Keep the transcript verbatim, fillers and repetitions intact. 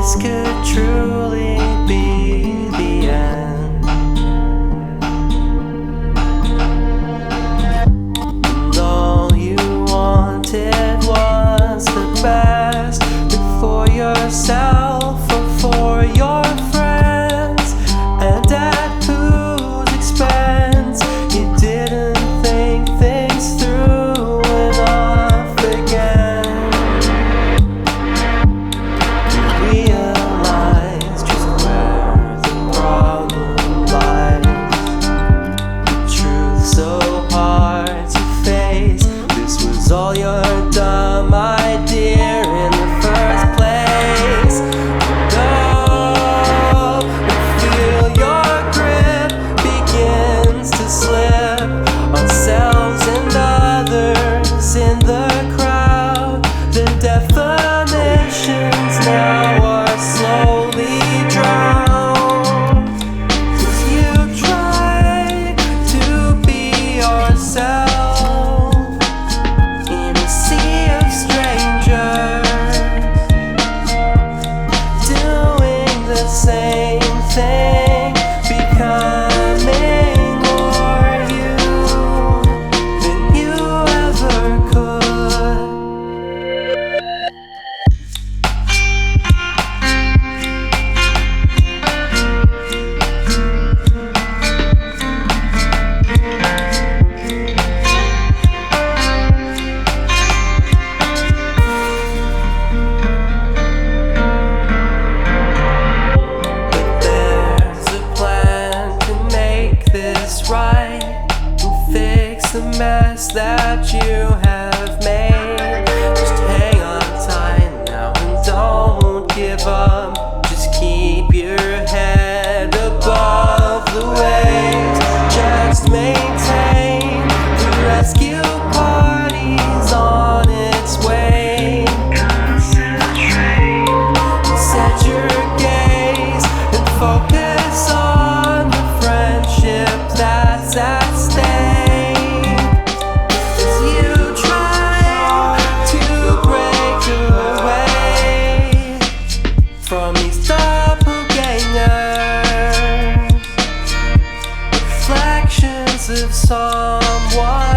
this could truly be the end. And all you wanted was the best, but for yourself or for your friends, and at whose expense you didn't think things through enough again. Realize just where the problem lies. The truth so hard to face. This was all your dumb idea in the first place. No, feel your grip begins to slip. Ourselves and others in the crowd. The definitions now are slowly drowned. 'Cause you try to be yourself in a sea of strangers, doing the same thing, becoming more you than you ever could. There's a plan to make this right and fix the mess that you have made. Just hang on tight now and don't give up. Just keep your head above the waves. Just maintain the rescue party's on its way. Concentrate, set your gaze and focus on the friendship that's at stake. As you try to break away from these doppelgangers, reflections of someone